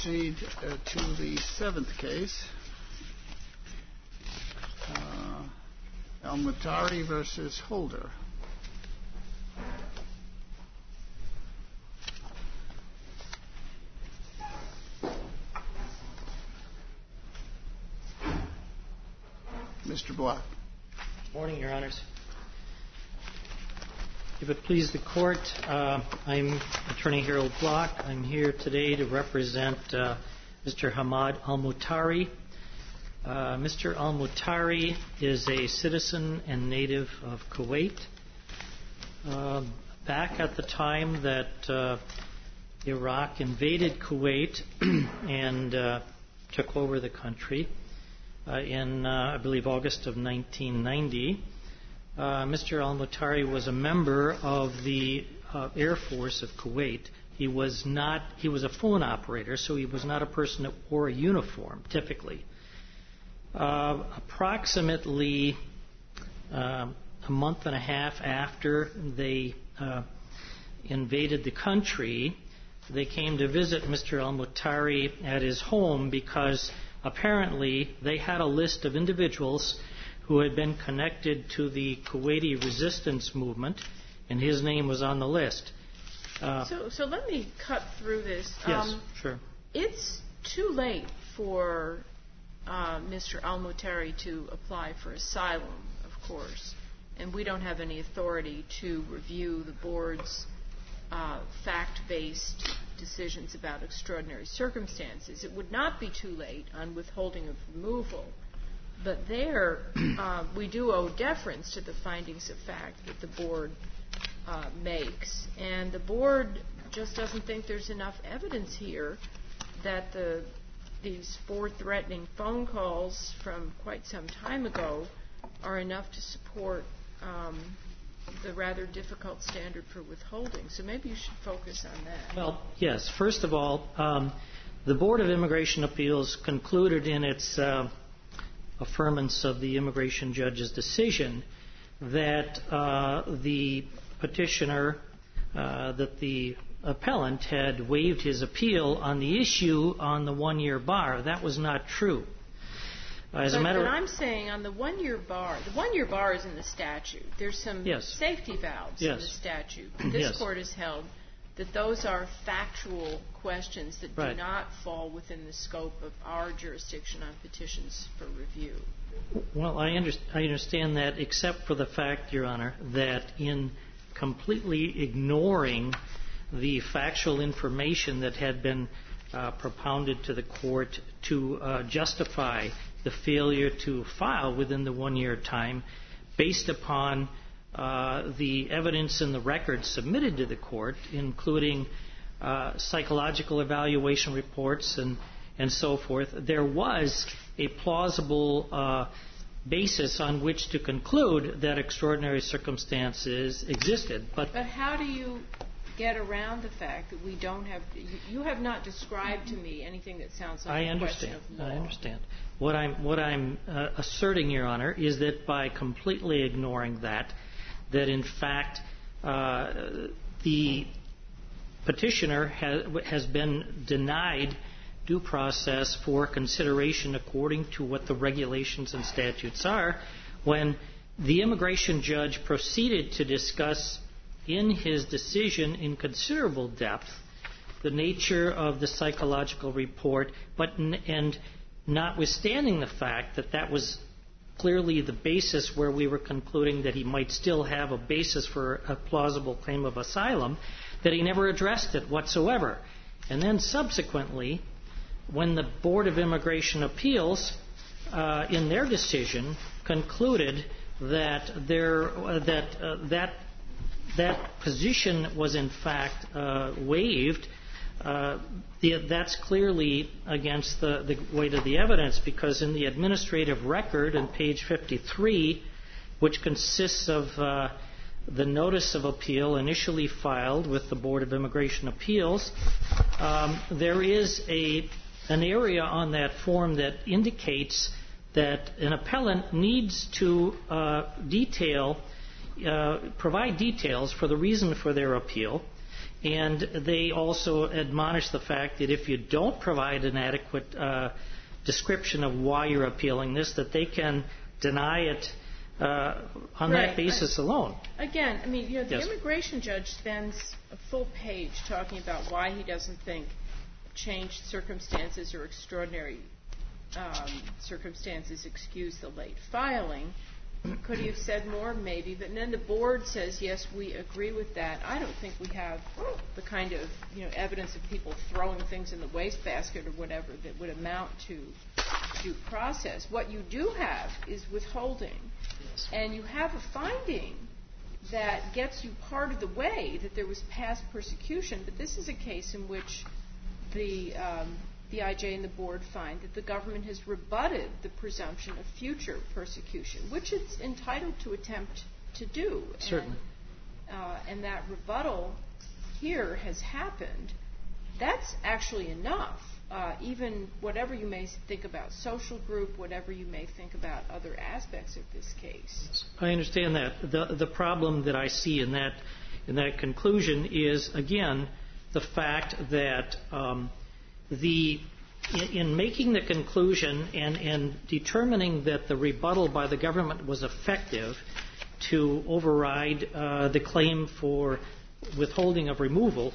proceed to the seventh case, Al-Muhtari versus Holder. Mr. Block. Good morning, Your Honors. If it please the Court, I'm Attorney Harold Block. I'm here today to represent Mr. Hamad Al-Muhtari. Mr. Al-Muhtari is a citizen and native of Kuwait. Back at the time that Iraq invaded Kuwait and took over the country in, I believe, August of 1990, Mr. Al-Muhtari was a member of the Air Force of Kuwait. He was a phone operator, so he was not a person that wore a uniform, typically. Approximately a month and a half after they invaded the country, they came to visit Mr. Al-Muhtari at his home because apparently they had a list of individuals who had been connected to the Kuwaiti resistance movement, and his name was on the list. So let me cut through this. Yes, sure. It's too late for Mr. Al-Muhtari to apply for asylum, of course, and we don't have any authority to review the board's fact-based decisions about extraordinary circumstances. It would not be too late on withholding of removal. But there, we do owe deference to the findings of fact that the board makes. And the board just doesn't think there's enough evidence here that these four threatening phone calls from quite some time ago are enough to support the rather difficult standard for withholding. So maybe you should focus on that. Well, yes. First of all, the Board of Immigration Appeals concluded in its affirmance of the immigration judge's decision that the petitioner, that the appellant had waived his appeal on the issue on the one-year bar. That was not true. But I'm saying on the one-year bar is in the statute. There's some safety valves in the statute. This court has held that those are factual questions that do not fall within the scope of our jurisdiction on petitions for review. Well, I understand that, except for the fact, Your Honor, that in completely ignoring the factual information that had been propounded to the court to justify the failure to file within the one-year time, based upon the evidence in the record submitted to the court, including psychological evaluation reports and so forth, there was a plausible basis on which to conclude that extraordinary circumstances existed. But how do you get around the fact that we don't have... You have not described to me anything that sounds like a question of law. I understand. What I'm asserting, Your Honor, is that by completely ignoring that in fact the petitioner has been denied due process for consideration according to what the regulations and statutes are, when the immigration judge proceeded to discuss in his decision in considerable depth the nature of the psychological report, and notwithstanding the fact that that was clearly the basis where we were concluding that he might still have a basis for a plausible claim of asylum, that he never addressed it whatsoever. And then subsequently, when the Board of Immigration Appeals, in their decision, concluded that that position was in fact waived, that's clearly against the weight of the evidence, because in the administrative record on page 53, which consists of the notice of appeal initially filed with the Board of Immigration Appeals, there is an area on that form that indicates that an appellant needs to provide details for the reason for their appeal, And they also admonish the fact that if you don't provide an adequate description of why you're appealing this, that they can deny it on that basis alone. Again, I mean, the immigration judge spends a full page talking about why he doesn't think changed circumstances or extraordinary circumstances excuse the late filing. Could he have said more? Maybe. But then the board says, yes, we agree with that. I don't think we have the kind of evidence of people throwing things in the wastebasket or whatever that would amount to due process. What you do have is withholding. Yes. And you have a finding that gets you part of the way that there was past persecution. But this is a case in which the IJ and the board find that the government has rebutted the presumption of future persecution, which it's entitled to attempt to do. Certainly. And that rebuttal here has happened. That's actually enough. Even whatever you may think about social group, whatever you may think about other aspects of this case. I understand that. The problem that I see in that conclusion is, again, the fact that in making the conclusion and determining that the rebuttal by the government was effective to override the claim for withholding of removal,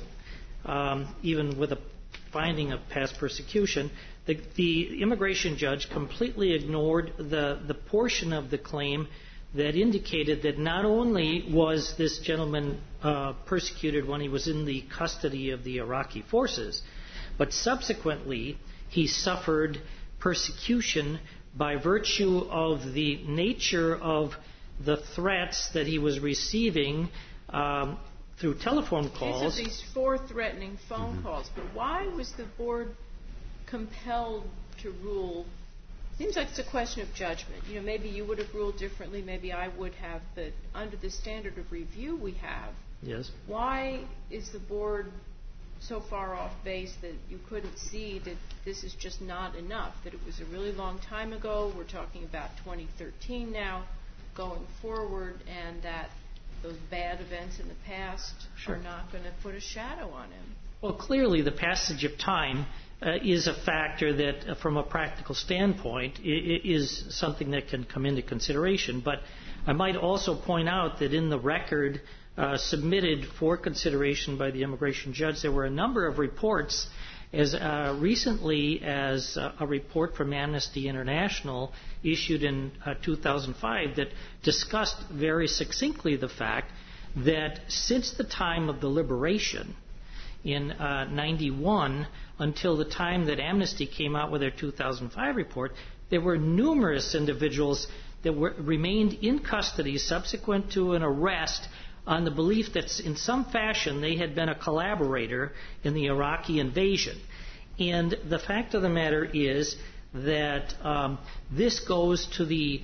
even with a finding of past persecution, the immigration judge completely ignored the portion of the claim that indicated that not only was this gentleman persecuted when he was in the custody of the Iraqi forces, but subsequently he suffered persecution by virtue of the nature of the threats that he was receiving through telephone calls. These are these 4 threatening phone calls. But why was the board compelled to rule? Seems like it's a question of judgment. Maybe you would have ruled differently, maybe I would have, but under the standard of review we have, yes, why is the board so far off base that you couldn't see that this is just not enough, that it was a really long time ago, we're talking about 2013 now, going forward, and that those bad events in the past are not going to put a shadow on him? Well, clearly the passage of time is a factor that, from a practical standpoint, is something that can come into consideration. But I might also point out that in the record submitted for consideration by the immigration judge, there were a number of reports, as recently as a report from Amnesty International issued in 2005 that discussed very succinctly the fact that since the time of the liberation in 91 until the time that Amnesty came out with their 2005 report, there were numerous individuals that remained in custody subsequent to an arrest on the belief that in some fashion they had been a collaborator in the Iraqi invasion. And the fact of the matter is that this goes to the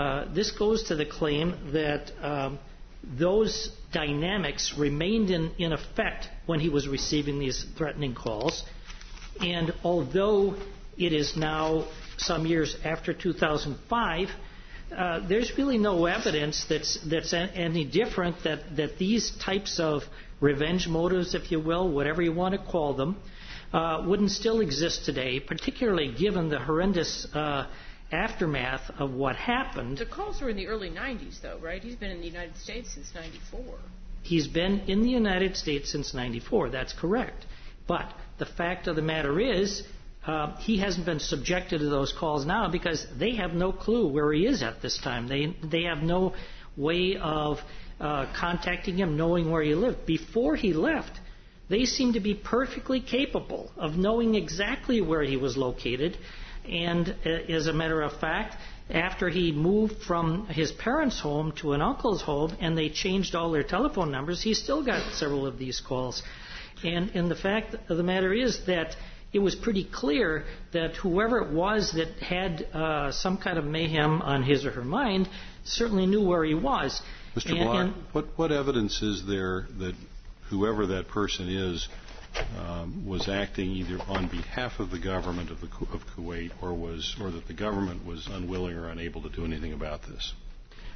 claim that those dynamics remained in effect when he was receiving these threatening calls. And although it is now some years after 2005, there's really no evidence that's any different that these types of revenge motives, if you will, whatever you want to call them, wouldn't still exist today, particularly given the horrendous aftermath of what happened. The calls were in the early 90s, though, right? He's been in the United States since 94. He's been in the United States since 94. That's correct. But the fact of the matter is, he hasn't been subjected to those calls now because they have no clue where he is at this time. They have no way of contacting him, knowing where he lived. Before he left, they seemed to be perfectly capable of knowing exactly where he was located. And as a matter of fact, after he moved from his parents' home to an uncle's home and they changed all their telephone numbers, he still got several of these calls. And the fact of the matter is that it was pretty clear that whoever it was that had some kind of mayhem on his or her mind certainly knew where he was. Mr. Block, what evidence is there that whoever that person is was acting either on behalf of the government of Kuwait or that the government was unwilling or unable to do anything about this?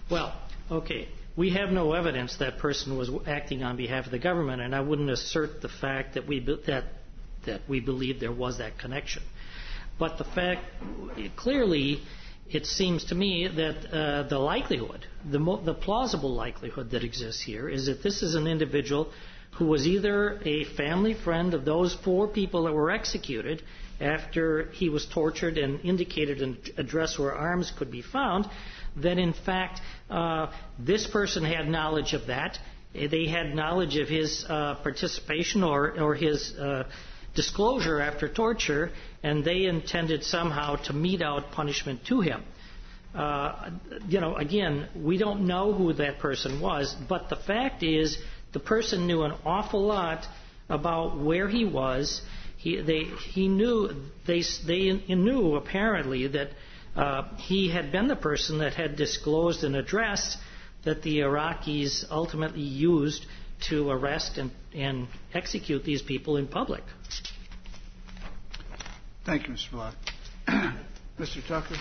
Well, okay. We have no evidence that person was acting on behalf of the government, and I wouldn't assert the fact that we believe there was that connection. But the fact, clearly, it seems to me that the likelihood, the plausible likelihood that exists here is that this is an individual who was either a family friend of those 4 people that were executed after he was tortured and indicated an address where arms could be found, that in fact this person had knowledge of that. They had knowledge of his participation or his disclosure after torture, and they intended somehow to mete out punishment to him. Again, we don't know who that person was, but the fact is the person knew an awful lot about where he was. They knew apparently that he had been the person that had disclosed an address that the Iraqis ultimately used to arrest and execute these people in public. Thank you, Mr. Block. Mr. Tucker.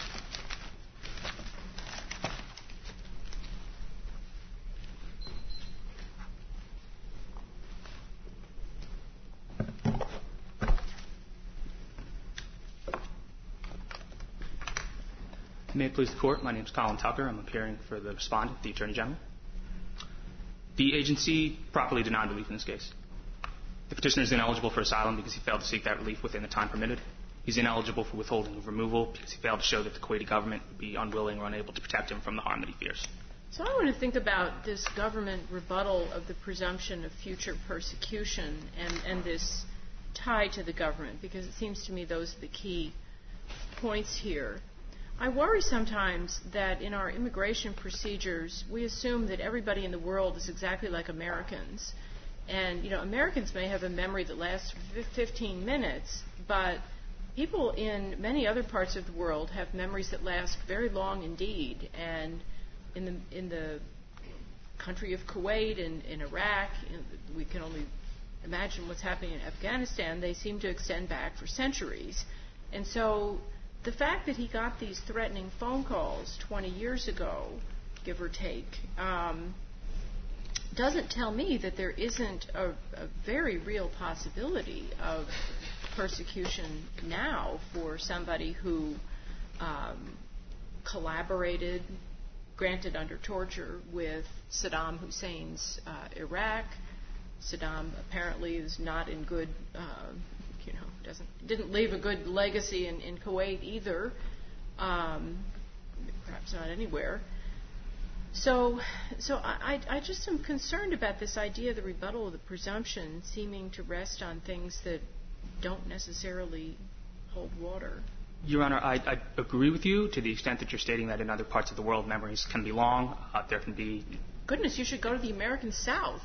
May it please the Court, my name is Colin Tucker. I'm appearing for the respondent, the Attorney General. The agency properly denied relief in this case. The petitioner is ineligible for asylum because he failed to seek that relief within the time permitted. He's ineligible for withholding of removal because he failed to show that the Kuwaiti government would be unwilling or unable to protect him from the harm that he fears. So I want to think about this government rebuttal of the presumption of future persecution and this tie to the government, because it seems to me those are the key points here. I worry sometimes that in our immigration procedures, we assume that everybody in the world is exactly like Americans. And, Americans may have a memory that lasts 15 minutes, but people in many other parts of the world have memories that last very long indeed. And in the country of Kuwait and in Iraq, we can only imagine what's happening in Afghanistan. They seem to extend back for centuries. And so the fact that he got these threatening phone calls 20 years ago, give or take, doesn't tell me that there isn't a very real possibility of persecution now for somebody who collaborated, granted under torture, with Saddam Hussein's Iraq. Saddam apparently is not in good didn't leave a good legacy in Kuwait either, perhaps not anywhere. So I just am concerned about this idea of the rebuttal of the presumption seeming to rest on things that don't necessarily hold water. Your Honor, I agree with you to the extent that you're stating that in other parts of the world memories can be long. There can be... Goodness, you should go to the American South.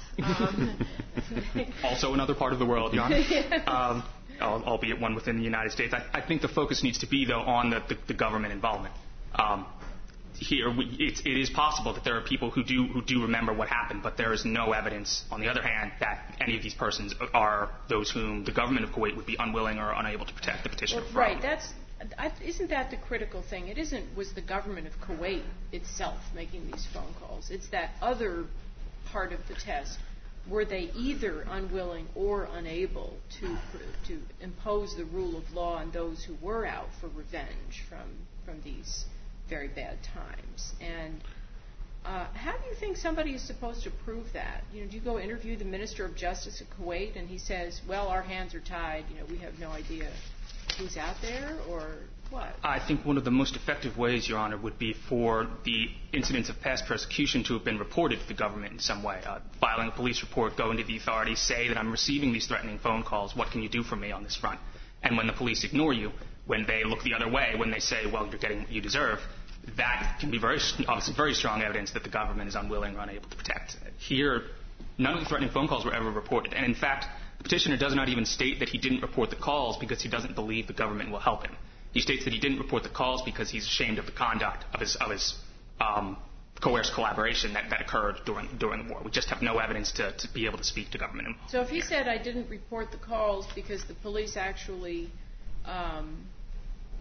Also another part of the world, Your Honor. Albeit one within the United States. I think the focus needs to be, though, on the government involvement. Here, it is possible that there are people who do remember what happened, but there is no evidence, on the other hand, that any of these persons are those whom the government of Kuwait would be unwilling or unable to protect the petitioner from. Right. Isn't that the critical thing? It was the government of Kuwait itself making these phone calls. It's that other part of the test. Were they either unwilling or unable to impose the rule of law on those who were out for revenge from these very bad times? And how do you think somebody is supposed to prove that? Do you go interview the Minister of Justice of Kuwait and he says, well, our hands are tied, we have no idea who's out there, or what? I think one of the most effective ways, Your Honor, would be for the incidents of past persecution to have been reported to the government in some way. Filing a police report, going to the authorities, say that I'm receiving these threatening phone calls, what can you do for me on this front? And when the police ignore you, when they look the other way, when they say, well, you're getting what you deserve, that can be obviously very strong evidence that the government is unwilling or unable to protect. Here, none of the threatening phone calls were ever reported. And in fact, the petitioner does not even state that he didn't report the calls because he doesn't believe the government will help him. He states that he didn't report the calls because he's ashamed of the conduct of his coerced collaboration that occurred during the war. We just have no evidence to be able to speak to government. So if he said, I didn't report the calls because the police actually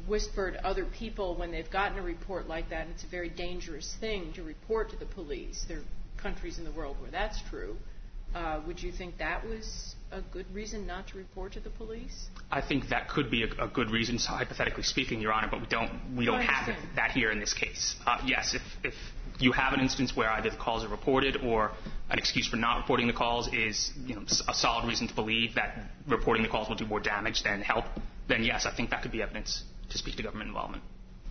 whisper to other people when they've gotten a report like that, and it's a very dangerous thing to report to the police. There are countries in the world where that's true. Would you think that was a good reason not to report to the police? I think that could be a good reason, hypothetically speaking, Your Honor, but we don't have that here in this case. Yes, if you have an instance where either the calls are reported or an excuse for not reporting the calls is a solid reason to believe that reporting the calls will do more damage than help, then yes, I think that could be evidence to speak to government involvement.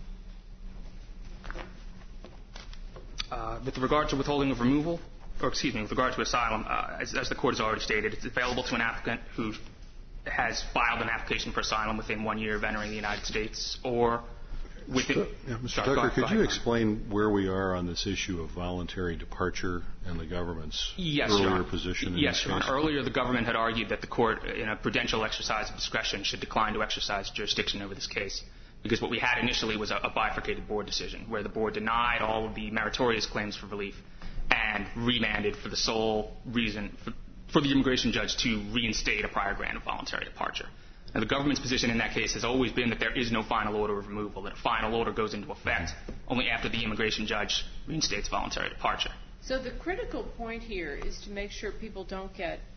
With regard to withholding of removal, with regard to asylum, as the Court has already stated, it's available to an applicant who has filed an application for asylum within 1 year of entering the United States or within... Mr. Tucker, could you explain where we are on this issue of voluntary departure and the government's earlier position in this case? Yes, Your Honor. Earlier, the government had argued that the Court, in a prudential exercise of discretion, should decline to exercise jurisdiction over this case, because what we had initially was a bifurcated board decision, where the board denied all of the meritorious claims for relief and remanded for the sole reason for the immigration judge to reinstate a prior grant of voluntary departure. Now, the government's position in that case has always been that there is no final order of removal, that a final order goes into effect only after the immigration judge reinstates voluntary departure. So the critical point here is to make sure people don't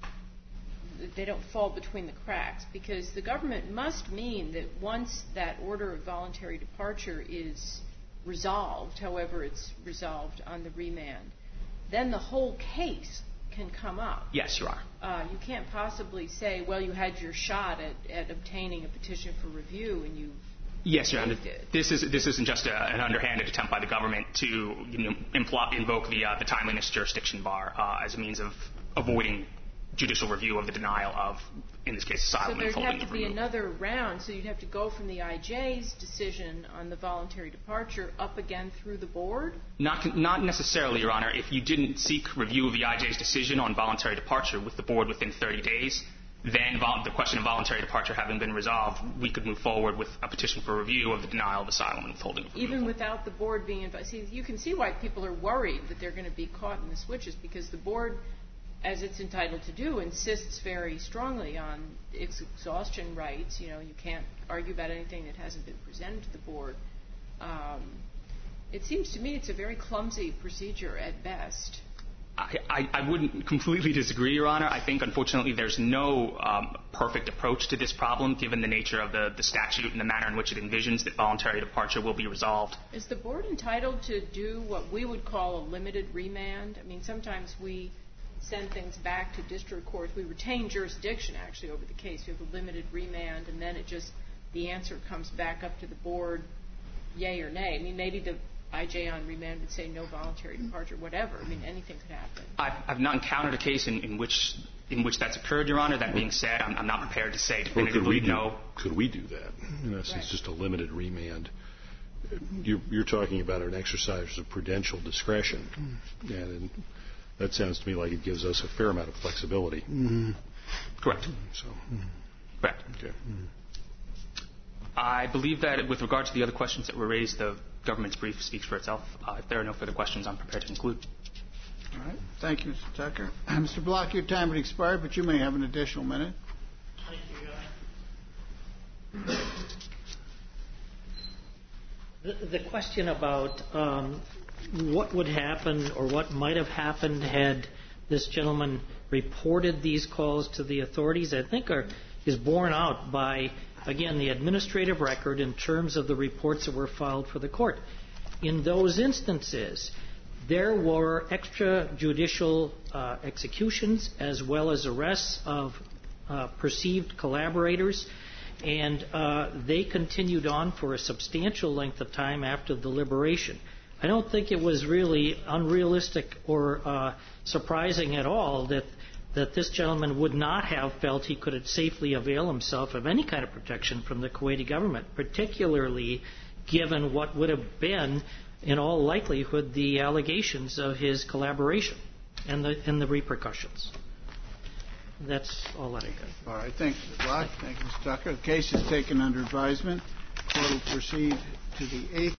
fall between the cracks, because the government must mean that once that order of voluntary departure is resolved, however it's resolved on the remand, then the whole case can come up. Yes, Your Honor. You can't possibly say, well, you had your shot at obtaining a petition for review and you... Yes, Your Honor. This isn't just an underhanded attempt by the government to invoke the timeliness jurisdiction bar as a means of avoiding judicial review of the denial of, in this case, asylum and withholding of removal. So there'd have to be another round, so you'd have to go from the IJ's decision on the voluntary departure up again through the board? Not necessarily, Your Honor. If you didn't seek review of the IJ's decision on voluntary departure with the board within 30 days, then the question of voluntary departure having been resolved, we could move forward with a petition for review of the denial of asylum and withholding of removal. Even without the board being involved? See, you can see why people are worried that they're going to be caught in the switches, because the board, as it's entitled to do, insists very strongly on its exhaustion rights. You can't argue about anything that hasn't been presented to the board. It seems to me it's a very clumsy procedure at best. I wouldn't completely disagree, Your Honor. I think, unfortunately, there's no perfect approach to this problem, given the nature of the statute and the manner in which it envisions that voluntary departure will be resolved. Is the board entitled to do what we would call a limited remand? I mean, sometimes we send things back to district courts. We retain jurisdiction, actually, over the case. We have a limited remand, and then the answer comes back up to the board, yay or nay. I mean, maybe the IJ on remand would say no voluntary departure, whatever. I mean, anything could happen. I've not encountered a case in which that's occurred, Your Honor. That being said, I'm not prepared to say definitively no. Could we do that? In essence, just a limited remand. You're talking about an exercise of prudential discretion, and that sounds to me like it gives us a fair amount of flexibility. Mm-hmm. Correct. Correct. Okay. Mm-hmm. I believe that with regard to the other questions that were raised, the government's brief speaks for itself. If there are no further questions, I'm prepared to conclude. All right. Thank you, Mr. Tucker. Mr. Block, your time has expired, but you may have an additional minute. Thank you, Your Honor. The question about what would happen or what might have happened had this gentleman reported these calls to the authorities, I think is borne out by, again, the administrative record in terms of the reports that were filed for the court. In those instances, there were extrajudicial executions as well as arrests of perceived collaborators, and they continued on for a substantial length of time after the liberation. I don't think it was really unrealistic or surprising at all that this gentleman would not have felt he could safely avail himself of any kind of protection from the Kuwaiti government, particularly given what would have been, in all likelihood, the allegations of his collaboration and the repercussions. That's all that I got. All right. Thank you, Mr. Block. Thank you, Mr. Tucker. The case is taken under advisement. The court will proceed to the 8th.